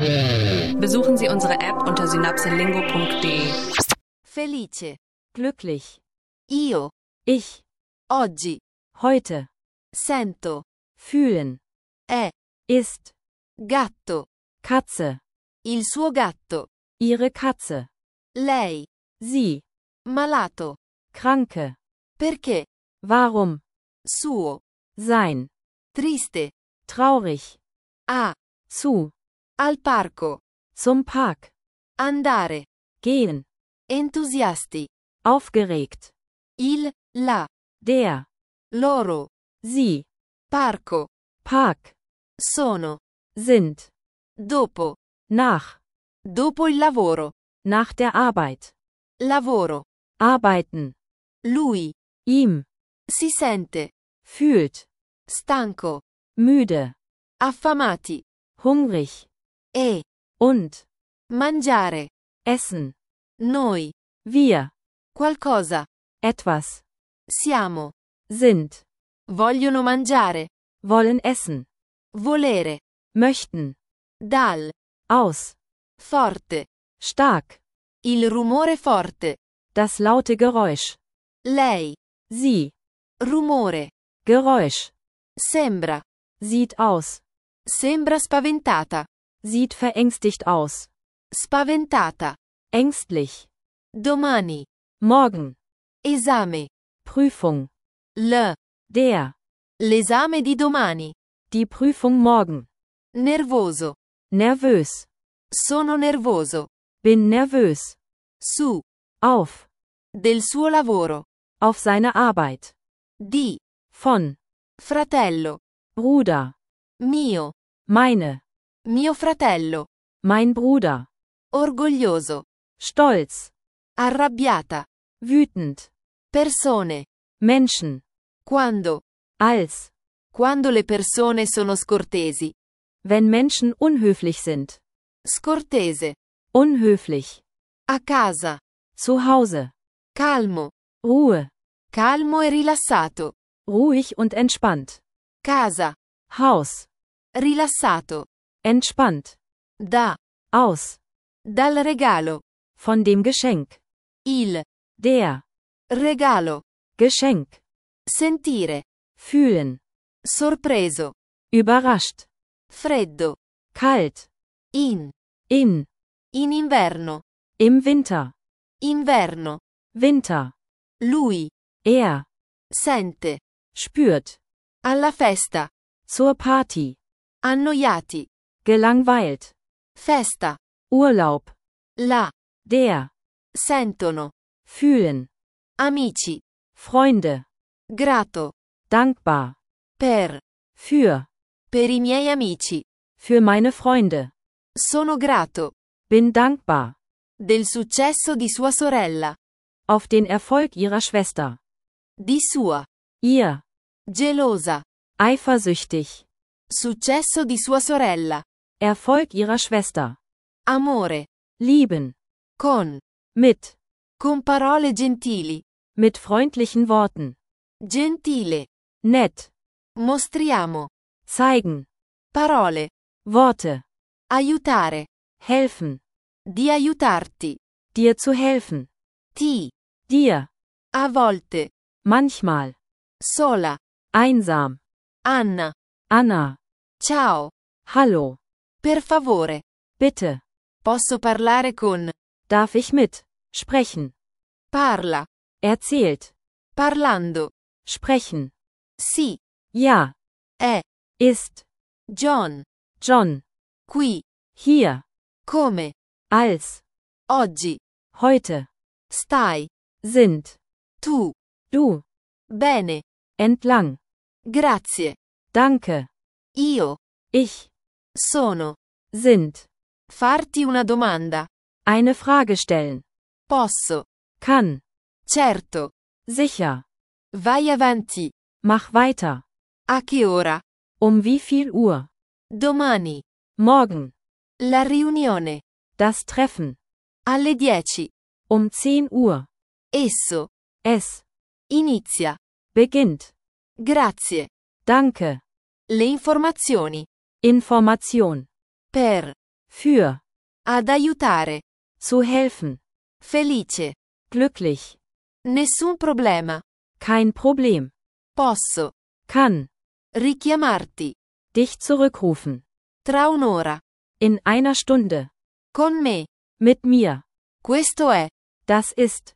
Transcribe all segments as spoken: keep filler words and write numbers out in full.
Besuchen Sie unsere App unter synapselingo punkt de. Felice. Glücklich. Io. Ich. Oggi. Heute. Sento. Fühlen. È. Ist. Gatto. Katze. Il suo gatto. Ihre Katze. Lei. Sie. Malato. Kranke. Perché? Warum? Suo. Sein. Triste. Traurig. A. Zu. Al parco. Zum Park. Andare. Gehen. Entusiasti. Aufgeregt. Il. La. Der. Loro. Sie. Parco. Park. Sono. Sind. Dopo. Nach. Dopo il lavoro. Nach der Arbeit. Lavoro. Arbeiten. Lui. Ihm. Si sente. Fühlt. Stanco. Müde. Affamati. Hungrig. E. Und. Mangiare. Essen. Noi. Wir. Qualcosa. Etwas. Siamo. Sind. Vogliono mangiare. Wollen essen. Volere. Möchten. Dal. Aus. Forte. Stark. Il rumore forte. Das laute Geräusch. Lei. Sie. Rumore. Geräusch. Sembra. Sieht aus. Sembra spaventata. Sieht verängstigt aus. Spaventata. Ängstlich. Domani. Morgen. Esame. Prüfung. L. Der. L'esame di domani. Die Prüfung morgen. Nervoso. Nervös. Sono nervoso. Bin nervös. Su. Auf. Del suo lavoro. Auf seine Arbeit. Di. Von. Fratello. Bruder. Mio. Meine. Mio fratello. Mein Bruder. Orgoglioso. Stolz. Arrabbiata. Wütend. Persone. Menschen. Quando. Als. Quando le persone sono scortesi. Wenn Menschen unhöflich sind. Scortese. Unhöflich. A casa. Zu Hause. Calmo. Ruhe. Calmo e rilassato. Ruhig und entspannt. Casa. Haus. Rilassato. Entspannt. Da. Aus. Dal regalo. Von dem Geschenk. Il. Der. Regalo. Geschenk. Sentire. Fühlen. Sorpreso. Überrascht. Freddo. Kalt. In. In. In inverno. Im Winter. Inverno. Winter. Lui. Er. Sente. Spürt. Alla festa. Zur Party. Annoiati. Gelangweilt. Festa. Urlaub. La. Der. Sentono. Fühlen. Amici. Freunde. Grato. Dankbar. Per. Für. Per i miei amici. Für meine Freunde. Sono grato. Bin dankbar. Del successo di sua sorella. Auf den Erfolg ihrer Schwester. Di sua. Ihr. Gelosa. Eifersüchtig. Successo di sua sorella. Erfolg ihrer Schwester. Amore. Lieben. Con. Mit. Con parole gentili. Mit freundlichen Worten. Gentile. Nett. Mostriamo. Zeigen. Parole. Worte. Aiutare. Helfen. Di aiutarti. Dir zu helfen. Ti. Dir. A volte. Manchmal. Sola. Einsam. Anna. Anna. Ciao. Hallo. Per favore. Bitte. Posso parlare con. Darf ich mit? Sprechen. Parla. Erzählt. Parlando. Sprechen. Sì. Ja. È. Ist. John. John. Qui. Hier. Come. Als. Oggi. Heute. Stai. Sind. Tu. Du. Bene. Entlang. Grazie. Danke. Io. Ich. Sono. Sind. Farti una domanda. Eine Frage stellen. Posso. Kann. Certo. Sicher. Vai avanti. Mach weiter. A che ora? Um wie viel Uhr? Domani. Morgen. La riunione. Das Treffen. Alle dieci. Um zehn Uhr. Esso. Es. Inizia. Beginnt. Grazie. Danke. Le informazioni. Information. Per. Für. Ad aiutare. Zu helfen. Felice. Glücklich. Nessun problema. Kein Problem. Posso. Kann. Richiamarti. Dich zurückrufen. Tra un'ora. In einer Stunde. Con me. Mit mir. Questo è. Das ist.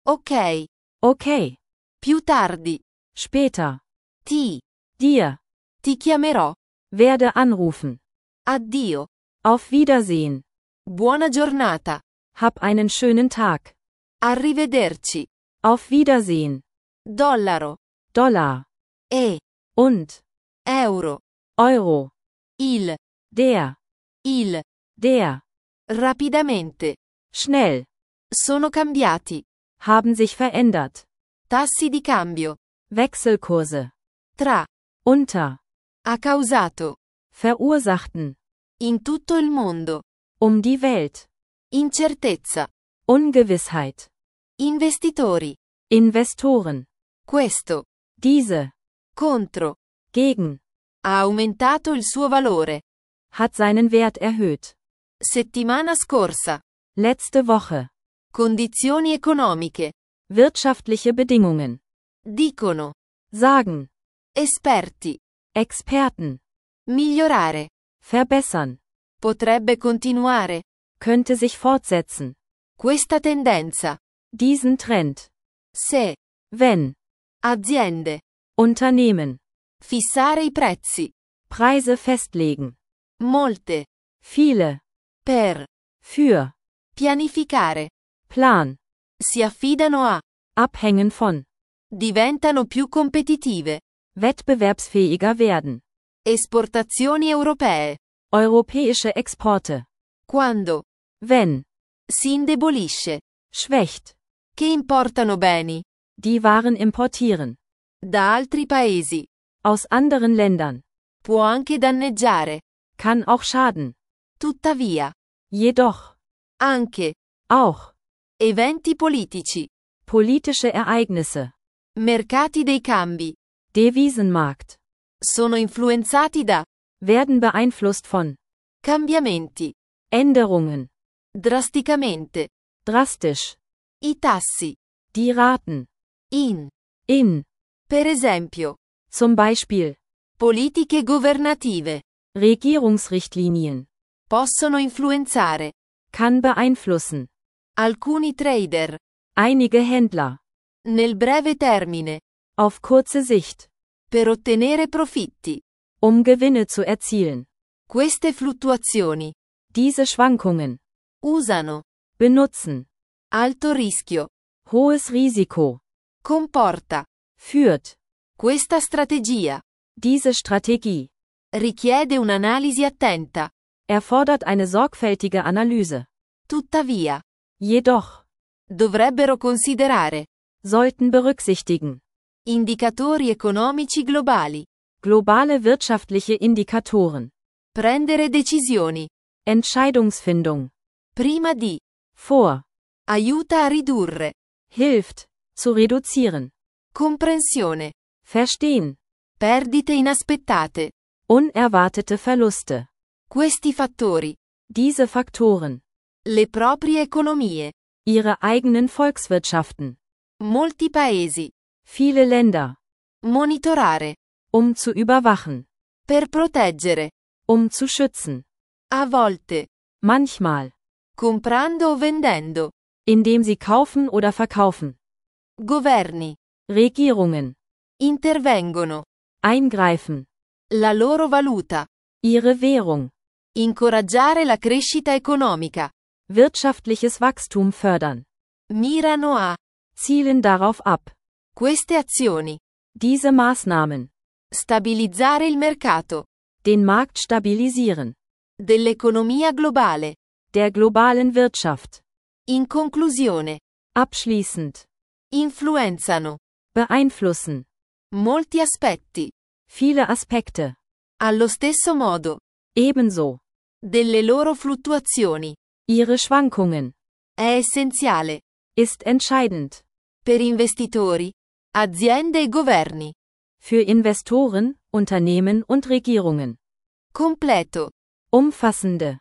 Ok. Okay. Più tardi. Später. Ti. Dir. Ti chiamerò. Werde anrufen. Addio. Auf Wiedersehen. Buona giornata. Hab einen schönen Tag. Arrivederci. Auf Wiedersehen. Dollaro. Dollar. E. Und. Euro. Euro. Il. Der. Il. Der. Rapidamente. Schnell. Sono cambiati. Haben sich verändert. Tassi di cambio. Wechselkurse. Tra. Unter. Ha causato. Verursachten. In tutto il mondo. Um die Welt. Incertezza. Ungewissheit. Investitori. Investoren. Questo. Diese. Contro. Gegen. Ha aumentato il suo valore. Hat seinen Wert erhöht. Settimana scorsa. Letzte Woche. Condizioni economiche. Wirtschaftliche Bedingungen. Dicono. Sagen. Esperti. Experten. Migliorare. Verbessern. Potrebbe continuare. Könnte sich fortsetzen. Questa tendenza. Diesen Trend. Se. Wenn. Aziende. Unternehmen. Fissare i prezzi. Preise festlegen. Molte. Viele. Per. Für. Pianificare. Plan. Si affidano a. Abhängen von. Diventano più competitive. Wettbewerbsfähiger werden. Esportazioni europee. Europäische Exporte. Quando. Wenn. Si indebolisce. Schwächt. Che importano beni. Die Waren importieren. Da altri paesi. Aus anderen Ländern. Può anche danneggiare. Kann auch schaden. Tuttavia. Jedoch. Anche. Auch. Eventi politici. Politische Ereignisse. Mercati dei cambi. Devisenmarkt. Sono influenzati da. Werden beeinflusst von. Cambiamenti. Änderungen. Drasticamente. Drastisch. I tassi. Die Raten. In. In. Per esempio. Zum Beispiel. Politiche governative. Regierungsrichtlinien. Possono influenzare. Kann beeinflussen. Alcuni trader. Einige Händler. Nel breve termine. Auf kurze Sicht. Per ottenere profitti. Um Gewinne zu erzielen. Queste fluttuazioni. Diese Schwankungen. Usano. Benutzen. Alto rischio. Hohes Risiko. Comporta. Führt. Questa strategia. Diese Strategie. Richiede un'analisi attenta. Erfordert eine sorgfältige Analyse. Tuttavia. Jedoch. Dovrebbero considerare. Sollten berücksichtigen. Indicatori economici globali. Globale wirtschaftliche Indikatoren. Prendere decisioni. Entscheidungsfindung. Prima di. Vor. Aiuta a ridurre. Hilft. Zu reduzieren. Comprensione. Verstehen. Perdite inaspettate. Unerwartete Verluste. Questi fattori. Diese Faktoren. Le proprie economie. Ihre eigenen Volkswirtschaften. Molti paesi. Viele Länder. Monitorare. Um zu überwachen. Per proteggere. Um zu schützen. A volte. Manchmal. Comprando o vendendo. Indem sie kaufen oder verkaufen. Governi. Regierungen. Intervengono. Eingreifen. La loro valuta. Ihre Währung. Incoraggiare la crescita economica. Wirtschaftliches Wachstum fördern. Mirano a. Zielen darauf ab. Queste azioni. Diese Maßnahmen. Stabilizzare il mercato. Den Markt stabilisieren. Dell'economia globale. Der globalen Wirtschaft. In conclusione. Abschließend. Influenzano. Beeinflussen. Molti aspetti. Viele Aspekte. Allo stesso modo. Ebenso. Delle loro fluttuazioni. Ihre Schwankungen. È essenziale. Ist entscheidend. Per investitori, aziende e governi. Für Investoren, Unternehmen und Regierungen. Completo. Umfassende.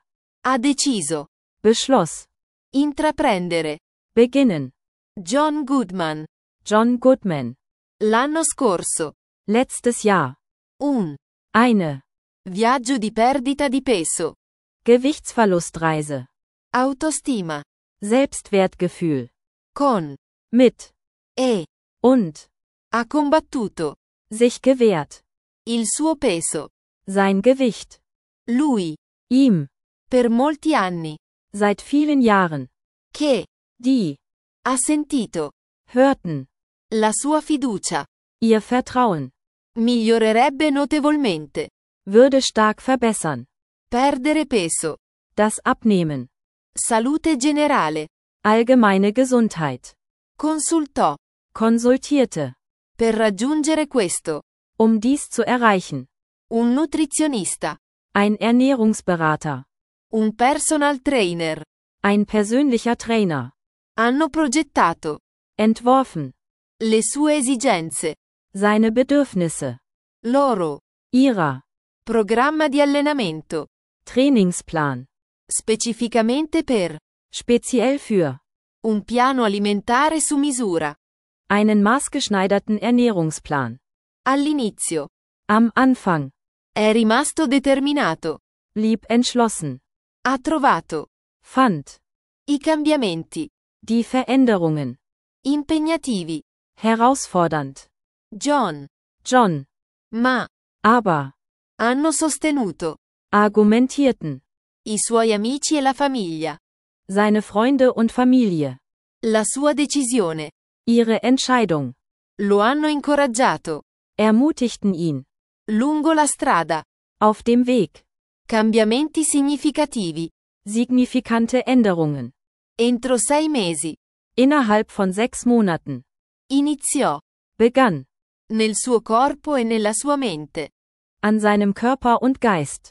Ha deciso. beschloss, Intraprendere. beginnen, John Goodman. John Goodman, L'anno scorso. letztes Jahr, Un. eine, Viaggio di perdita di peso. Gewichtsverlustreise, Autostima. Selbstwertgefühl, Con. mit, E. und, Ha combattuto. sich gewehrt, Il suo peso. sein Gewicht, Lui. ihm, Per molti anni. seit vielen Jahren, Che. die, Ha sentito. hörten, La sua fiducia. ihr Vertrauen, Migliorerebbe notevolmente. würde stark verbessern, Perdere peso. das Abnehmen, Salute generale. allgemeine Gesundheit, Consultò. konsultierte, Per raggiungere questo. um dies zu erreichen, Un nutrizionista. ein Ernährungsberater, Un personal trainer. ein persönlicher Trainer, Hanno progettato. entworfen, Le sue esigenze. seine Bedürfnisse, Loro. ihrer, Programma di allenamento. Trainingsplan, Specificamente per. speziell für, Un piano alimentare su misura. einen maßgeschneiderten Ernährungsplan. All'inizio. Am Anfang, È rimasto determinato. blieb entschlossen, Ha trovato. fand, I cambiamenti. die Veränderungen, Impegnativi. herausfordernd, John. John, Ma. aber, Hanno sostenuto. argumentierten, I suoi amici e la famiglia. seine Freunde und Familie, La sua decisione. ihre Entscheidung, Lo hanno incoraggiato. ermutigten ihn, Lungo la strada. auf dem Weg, Cambiamenti significativi. signifikante Änderungen, Entro sei mesi. innerhalb von sechs Monaten, Iniziò. begann, Nel suo corpo e nella sua mente. an seinem Körper und Geist,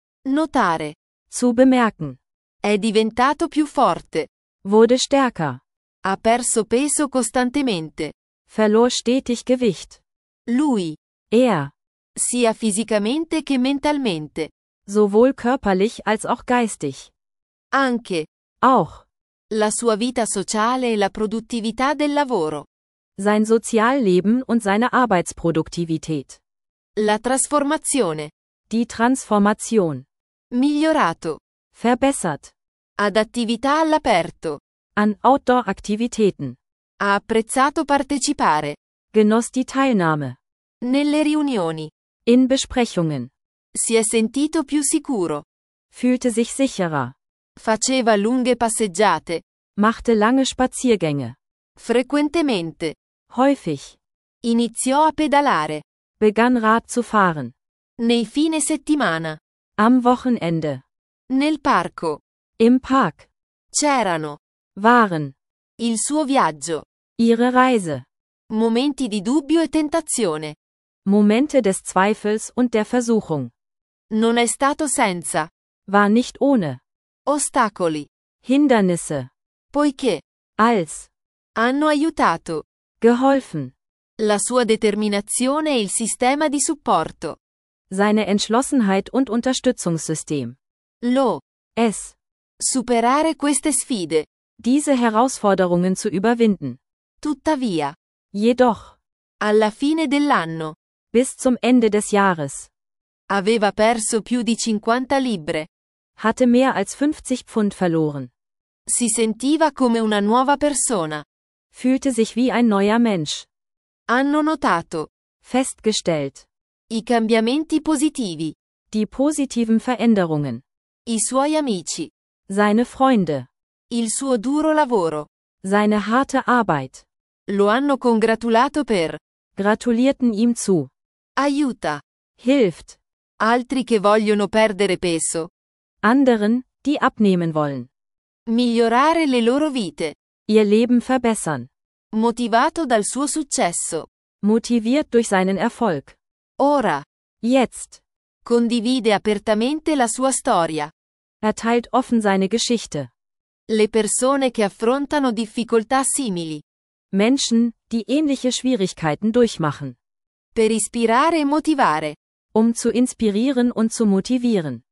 Notare. zu bemerken, È diventato più forte. wurde stärker, Ha perso peso costantemente. verlor stetig Gewicht, Lui. er, Sia fisicamente che mentalmente. sowohl körperlich als auch geistig, Anche. auch, La sua vita sociale e la produttività del lavoro. sein Sozialleben und seine Arbeitsproduktivität, La trasformazione. die Transformation, Migliorato. verbessert, Ad attività all'aperto. an Outdoor-Aktivitäten, Ha apprezzato partecipare. genoss die Teilnahme, Nelle riunioni. in Besprechungen, Si è sentito più sicuro. fühlte sich sicherer, Faceva lunghe passeggiate. machte lange Spaziergänge, Frequentemente. häufig, Iniziò a pedalare. begann Rad zu fahren, Nei fine settimana. am Wochenende, Nel parco. im Park, C'erano. waren, Il suo viaggio. ihre Reise, Momenti di dubbio e tentazione. Momente des Zweifels und der Versuchung, Non è stato senza. war nicht ohne, Ostacoli. Hindernisse, Poiché. als, Hanno aiutato. geholfen, La sua determinazione e il sistema di supporto. seine Entschlossenheit und Unterstützungssystem, Lo. es, Superare queste sfide. diese Herausforderungen zu überwinden. Tuttavia. Jedoch, Alla fine dell'anno. bis zum Ende des Jahres, Aveva perso più di cinquanta libbre. hatte mehr als fünfzig Pfund verloren, Si sentiva come una nuova persona. fühlte sich wie ein neuer Mensch, Hanno notato. festgestellt, I cambiamenti positivi. die positiven Veränderungen, I suoi amici. seine Freunde, Il suo duro lavoro. seine harte Arbeit, Lo hanno congratulato per. gratulierten ihm zu, Aiuta. hilft, Altri che vogliono perdere peso. anderen, die abnehmen wollen, Migliorare le loro vite. ihr Leben verbessern, Motivato dal suo successo. motiviert durch seinen Erfolg. Ora. Jetzt, Condivide apertamente la sua storia. er teilt offen seine Geschichte. Le persone che affrontano difficoltà simili. Menschen, die ähnliche Schwierigkeiten durchmachen, Per ispirare e motivare. um zu inspirieren und zu motivieren.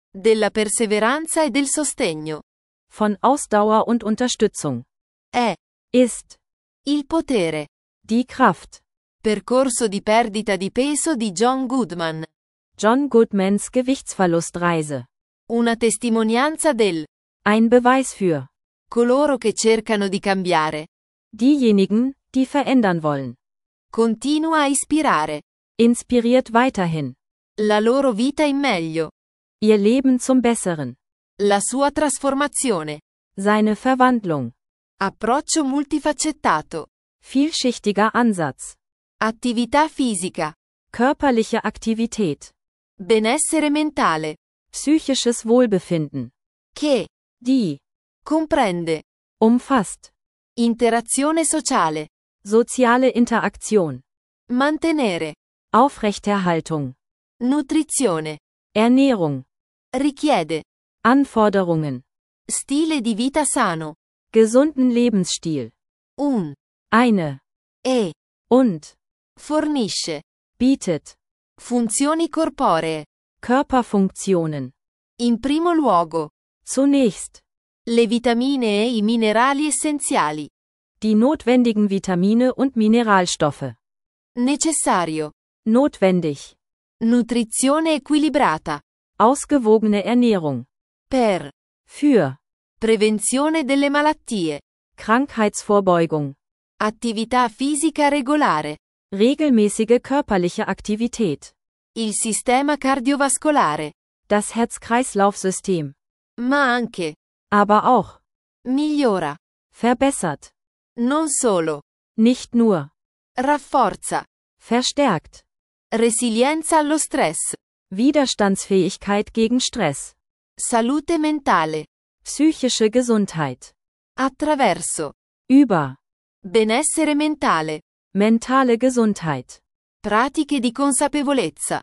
della perseveranza e del sostegno. von Ausdauer und Unterstützung. È Ist il potere. die Kraft. Percorso di perdita di peso di John Goodman. John Goodmans Gewichtsverlustreise. Una testimonianza del Ein Beweis für coloro che cercano di cambiare. diejenigen, die verändern wollen. Continua a ispirare Inspiriert weiterhin. la loro vita in meglio. Ihr Leben zum Besseren. La sua trasformazione. Seine Verwandlung. Approccio multifaccettato. Vielschichtiger Ansatz. Attività fisica. Körperliche Aktivität. Benessere mentale. Psychisches Wohlbefinden. Che Die comprende umfasst interazione sociale. soziale Interaktion. Mantenere. Aufrechterhaltung. Nutrizione. Ernährung. Richiede Anforderungen. stile di vita sano. Gesunden Lebensstil. Un Eine. e Und. fornisce Bietet. funzioni corporee. Körperfunktionen. In primo luogo, Zunächst. le vitamine e i minerali essenziali. Die notwendigen Vitamine und Mineralstoffe. Necessario. Notwendig. Nutrizione equilibrata. Ausgewogene Ernährung. Per Für. prevenzione delle malattie. Krankheitsvorbeugung. Attività fisica regolare. Regelmäßige körperliche Aktivität. Il sistema cardiovascolare. Das Herz-Kreislauf-System. Ma anche Aber auch. migliora. Verbessert. Non solo. Nicht nur. Rafforza. Verstärkt. Resilienza allo stress. Widerstandsfähigkeit gegen Stress. Salute mentale. Psychische Gesundheit. Attraverso Über. benessere mentale. Mentale Gesundheit. Pratiche di consapevolezza.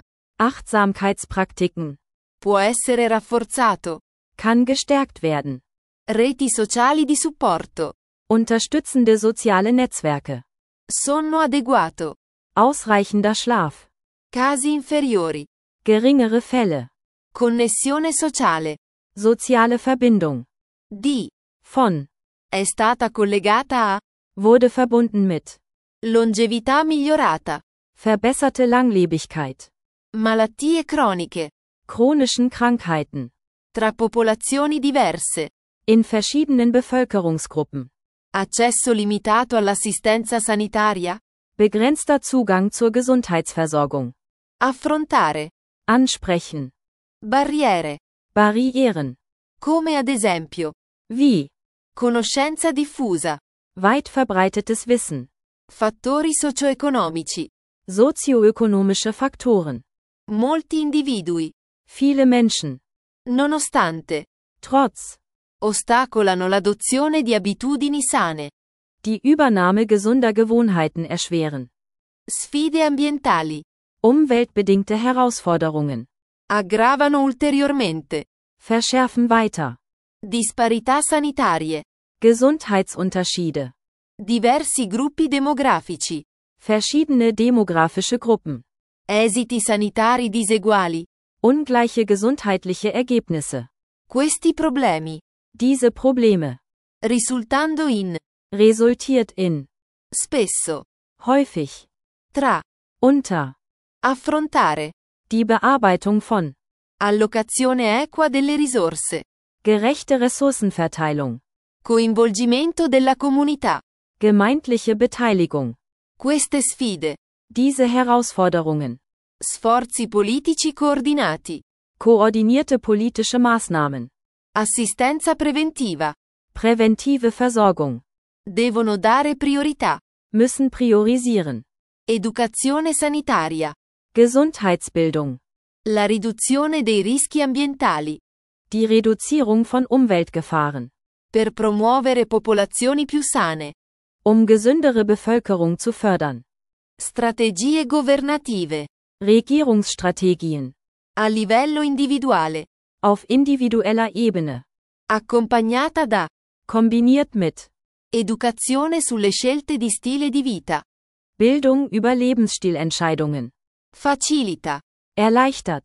Achtsamkeitspraktiken. Può essere rafforzato. Kann gestärkt werden. Reti sociali di supporto. Unterstützende soziale Netzwerke. Sonno adeguato. Ausreichender Schlaf. Casi inferiori. Geringere Fälle. Connessione sociale. Soziale Verbindung. Di Von. è stata collegata a Wurde verbunden mit. longevità migliorata. Verbesserte Langlebigkeit. Malattie croniche. Chronischen Krankheiten. Tra popolazioni diverse. In verschiedenen Bevölkerungsgruppen. Accesso limitato all'assistenza sanitaria. Begrenzter Zugang zur Gesundheitsversorgung. Affrontare. Ansprechen. Barriere. Barrieren. Come ad esempio. Wie. Conoscenza diffusa. Weit verbreitetes Wissen. Fattori socio-economici. Sozioökonomische Faktoren. Molti individui. Viele Menschen. Nonostante. Trotz. Ostacolano l'adozione di abitudini sane. Die Übernahme gesunder Gewohnheiten erschweren. Sfide ambientali. Umweltbedingte Herausforderungen. Aggravano ulteriormente. Verschärfen weiter. Disparità sanitarie. Gesundheitsunterschiede. Diversi gruppi demografici. Verschiedene demografische Gruppen. Esiti sanitari diseguali. Ungleiche gesundheitliche Ergebnisse. Questi problemi. Diese Probleme. Risultando in. Resultiert in. Spesso. Häufig. Tra. Unter. Affrontare. Die Bearbeitung von. Allocazione equa delle risorse. Gerechte Ressourcenverteilung. Coinvolgimento della comunità. Gemeindliche Beteiligung. Queste sfide. Diese Herausforderungen. Sforzi politici coordinati. Koordinierte politische Maßnahmen. Assistenza preventiva. Präventive Versorgung. Devono dare priorità. Müssen priorisieren. Educazione sanitaria. Gesundheitsbildung. La riduzione dei rischi ambientali. Die Reduzierung von Umweltgefahren. Per promuovere popolazioni più sane. Um gesündere Bevölkerung zu fördern. Strategie governative. Regierungsstrategien. A livello individuale. Auf individueller Ebene. Accompagnata da. Kombiniert mit. Educazione sulle scelte di stile di vita. Bildung über Lebensstilentscheidungen. Facilita. Erleichtert.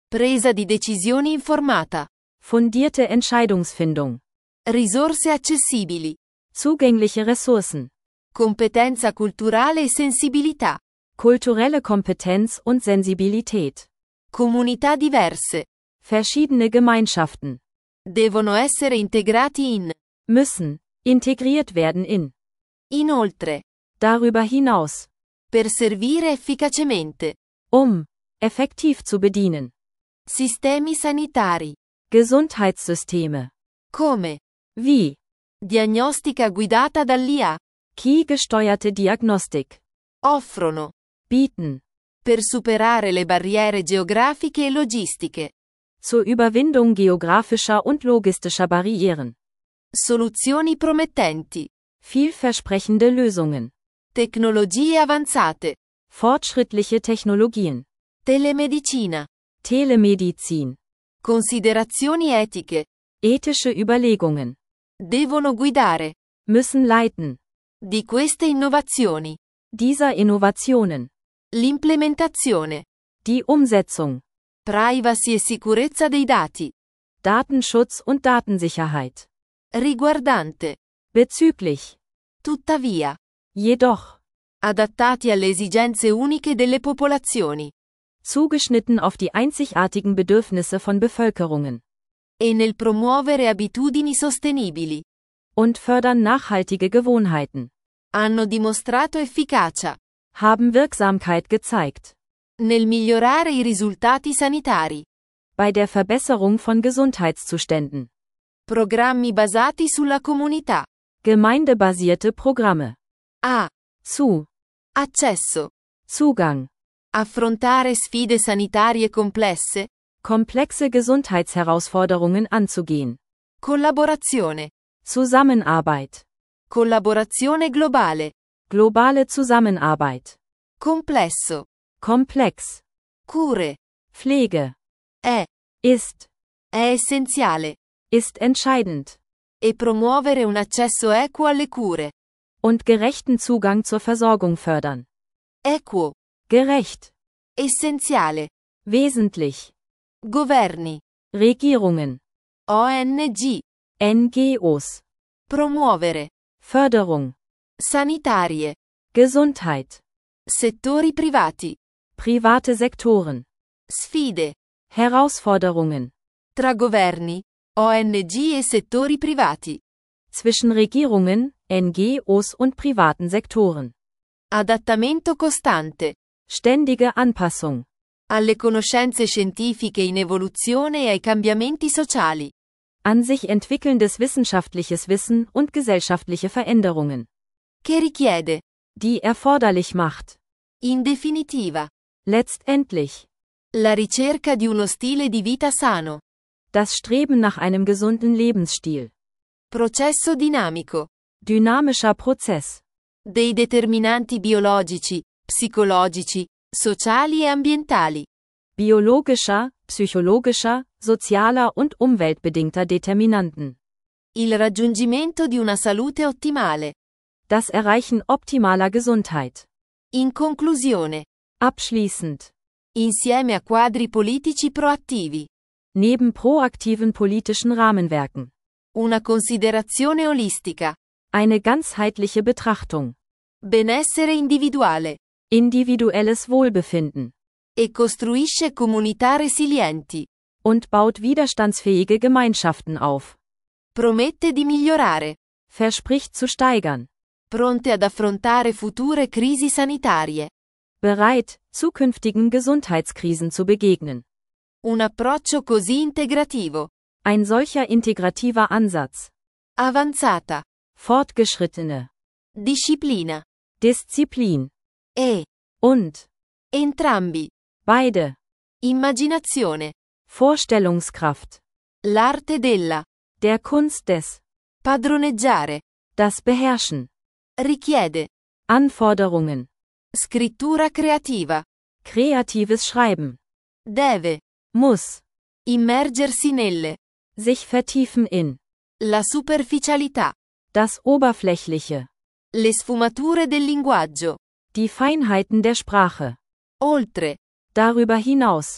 Presa di decisioni informata. Fundierte Entscheidungsfindung. Risorse accessibili. Zugängliche Ressourcen. Competenza culturale e sensibilità. Kulturelle Kompetenz und Sensibilität. Comunità diverse. Verschiedene Gemeinschaften. Devono essere integrati in. Müssen. Integriert werden in. Inoltre. Darüber hinaus. Per servire efficacemente. Um. Effektiv zu bedienen. Sistemi sanitari. Gesundheitssysteme. Come. Wie. Diagnostica guidata dall'I A. Key-gesteuerte Diagnostik. Offrono. Bieten. Per superare le barriere geografiche e logistiche. Zur Überwindung geografischer und logistischer Barrieren. Soluzioni promettenti. Vielversprechende Lösungen. Tecnologie avanzate. Fortschrittliche Technologien. Telemedicina. Telemedizin. Considerazioni etiche. Ethische Überlegungen. Devono guidare. Müssen leiten. Di queste innovazioni. Dieser Innovationen. L'implementazione. Die Umsetzung. Privacy e sicurezza dei dati. Datenschutz und Datensicherheit. Riguardante. Bezüglich. Tuttavia. Jedoch. Adattati alle esigenze uniche delle popolazioni. Zugeschnitten auf die einzigartigen Bedürfnisse von Bevölkerungen. E nel promuovere abitudini sostenibili. Und fördern nachhaltige Gewohnheiten. Hanno dimostrato efficacia. Haben Wirksamkeit gezeigt. Nel migliorare i risultati sanitari. Bei der Verbesserung von Gesundheitszuständen. Programmi basati sulla comunità. Gemeindebasierte Programme. A. Zu. Accesso. Zugang. Affrontare sfide sanitarie complesse. Komplexe Gesundheitsherausforderungen anzugehen. Collaborazione. Zusammenarbeit. Collaborazione globale. Globale Zusammenarbeit. Complesso. Komplex. Cure. Pflege. È. Ist. È essenziale. Ist entscheidend. E promuovere un accesso equo alle cure. Und gerechten Zugang zur Versorgung fördern. Equo. Gerecht. Essenziale. Wesentlich. Governi. Regierungen. O N G. N G Os. Promuovere. Förderung. Sanitarie. Gesundheit. Settori privati. Private Sektoren. Sfide. Herausforderungen. Tra governi, O N G e settori privati. Zwischen Regierungen, N G Os und privaten Sektoren. Adattamento costante. Ständige Anpassung. Alle conoscenze scientifiche in evoluzione e ai cambiamenti sociali. An sich entwickelndes wissenschaftliches Wissen und gesellschaftliche Veränderungen. Che richiede. Die erforderlich macht. In definitiva. Letztendlich. La ricerca di uno stile di vita sano. Das Streben nach einem gesunden Lebensstil. Processo dinamico. Dynamischer Prozess. Dei determinanti biologici, psicologici, sociali e ambientali. Biologischer, psychologischer, sozialer und umweltbedingter Determinanten. Il raggiungimento di una salute ottimale. Das Erreichen optimaler Gesundheit. In conclusione. Abschließend. Insieme a quadri politici proattivi. Neben proaktiven politischen Rahmenwerken. Una considerazione olistica. Eine ganzheitliche Betrachtung. Benessere individuale. Individuelles Wohlbefinden. E costruisce comunità resilienti. Und baut widerstandsfähige Gemeinschaften auf. Promette di migliorare. Verspricht zu steigern. Pronte ad affrontare future crisi sanitarie. Bereit, zukünftigen Gesundheitskrisen zu begegnen. Un approccio così integrativo. Ein solcher integrativer Ansatz. Avanzata. Fortgeschrittene. Disciplina. Disziplin. E. Und. Entrambi. Beide. Immaginazione. Vorstellungskraft. L'arte della. Der Kunst des. Padroneggiare. Das Beherrschen. Richiede. Anforderungen. Scrittura creativa. Kreatives Schreiben. Deve. Muss. Immergersi nelle. Sich vertiefen in. La superficialità. Das Oberflächliche. Le sfumature del linguaggio. Die Feinheiten der Sprache. Oltre. Darüber hinaus.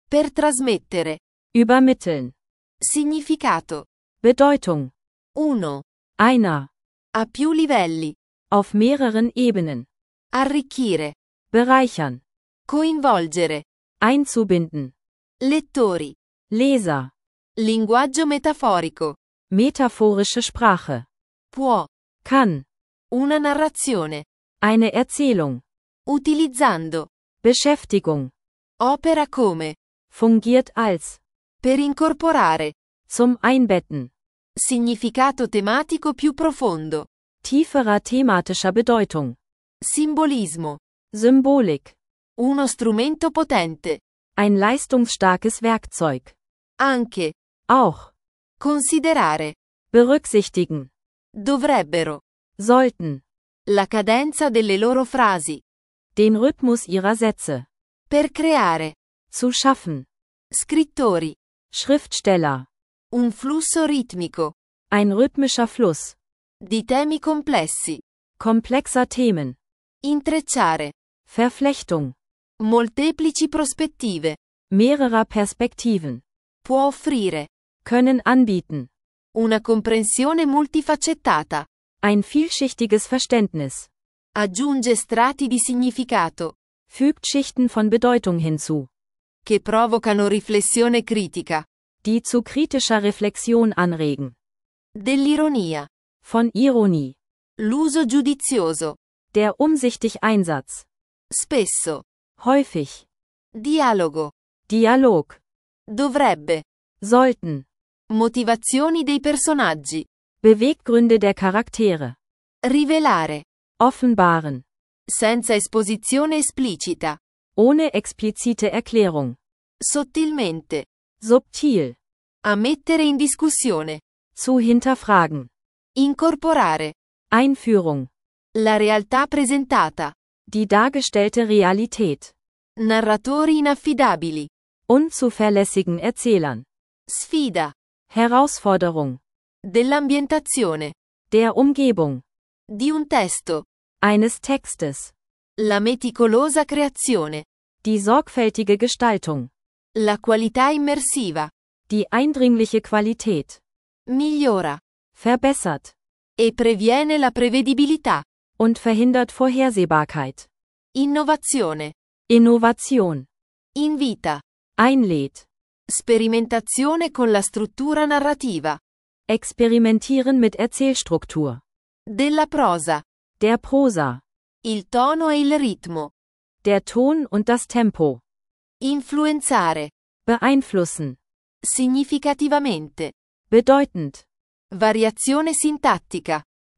Per trasmettere. Übermitteln. Significato. Bedeutung. uno. Einer. A più livelli. Auf mehreren Ebenen. Arricchire. Bereichern. Coinvolgere. Einzubinden. Lettori. Leser. Linguaggio metaforico. Metaphorische Sprache. Può. Kann. Una narrazione. Eine Erzählung. Utilizzando. Beschäftigung. Opera come. Fungiert als. Per incorporare. Zum Einbetten. Significato tematico più profondo. Tieferer thematischer Bedeutung. Simbolismo. Symbolik. Uno strumento potente. Ein leistungsstarkes Werkzeug. Anche. Auch. Considerare. Berücksichtigen. Dovrebbero. Sollten. La cadenza delle loro frasi. Den Rhythmus ihrer Sätze. Per creare. Zu schaffen. Scrittori. Schriftsteller. Un flusso ritmico. Ein rhythmischer Fluss. Di temi complessi. Komplexer Themen. Intrecciare. Verflechtung. Molteplici prospettive. Mehrerer Perspektiven. Può offrire. Können anbieten. Una comprensione multifaccettata. Ein vielschichtiges Verständnis. Aggiunge strati di significato. Fügt Schichten von Bedeutung hinzu. Che provocano riflessione critica. Die zu kritischer Reflexion anregen. Dell'ironia. Von Ironie. L'uso giudizioso. Der umsichtig Einsatz. Spesso. Häufig. Dialogo. Dialog. Dovrebbe. Sollten. Motivazioni dei personaggi. Beweggründe der Charaktere. Rivelare. Offenbaren. Senza esposizione esplicita. Ohne explizite Erklärung. Sottilmente. Subtil. A mettere in discussione. Zu hinterfragen. Incorporare. Einführung. La realtà presentata. Die dargestellte Realität. Narratori inaffidabili. Unzuverlässigen Erzählern. Sfida. Herausforderung. Dell'ambientazione. Der Umgebung. Di un testo. Eines Textes. La meticolosa creazione. Die sorgfältige Gestaltung. La qualità immersiva. Die eindringliche Qualität. Migliora. Verbessert. E previene la prevedibilità. Und verhindert Vorhersehbarkeit. Innovazione. Innovation. Invita. Einlädt. Sperimentazione con la struttura narrativa. Experimentieren mit Erzählstruktur. Della prosa. Der Prosa. Il tono e il ritmo. Der Ton und das Tempo. Influenzare. Beeinflussen. Significativamente. Bedeutend. Variazione sintattica.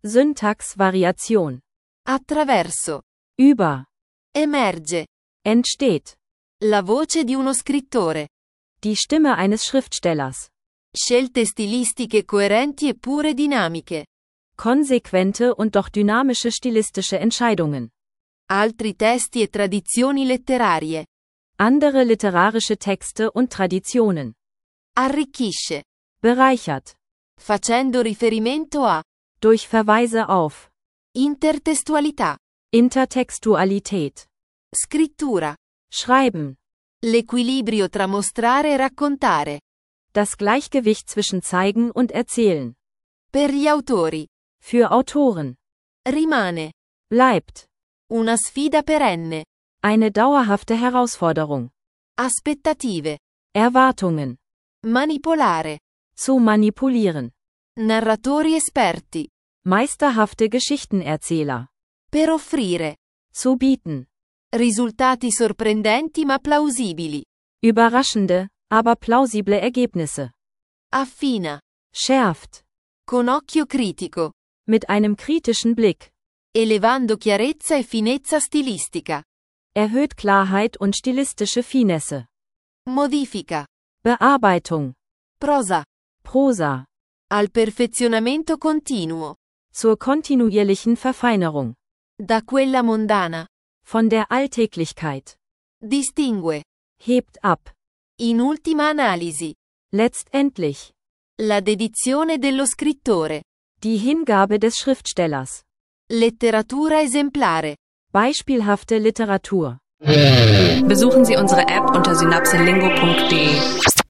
Syntaxvariation. Attraverso. Über. Emerge. Entsteht. La voce di uno scrittore. Die Stimme eines Schriftstellers. Scelte stilistiche coerenti e pure dinamiche. Konsequente und doch dynamische stilistische Entscheidungen. Altri testi e tradizioni letterarie. Andere literarische Texte und Traditionen. Arricchisce. Bereichert. Facendo riferimento a. Durch Verweise auf. Intertestualità. Intertextualität. Scrittura. Schreiben. L'equilibrio tra mostrare e raccontare. Das Gleichgewicht zwischen zeigen und erzählen. Per gli autori. Für Autoren. Rimane. Bleibt. Una sfida perenne. Eine dauerhafte Herausforderung. Aspettative. Erwartungen. Manipolare. Zu manipulieren. Narratori esperti. Meisterhafte Geschichtenerzähler. Per offrire. Zu bieten. Risultati sorprendenti ma plausibili. Überraschende, aber plausible Ergebnisse. Affina. Schärft. Con occhio critico. Mit einem kritischen Blick. Elevando chiarezza e finezza stilistica. Erhöht Klarheit und stilistische Finesse. Modifica. Bearbeitung. Prosa. Prosa. Al perfezionamento continuo. Zur kontinuierlichen Verfeinerung. Da quella mondana. Von der Alltäglichkeit. Distingue. Hebt ab. In ultima analisi. Letztendlich. La dedizione dello scrittore. Die Hingabe des Schriftstellers. Letteratura esemplare. Beispielhafte Literatur. Besuchen Sie unsere App unter synapselingo punkt de.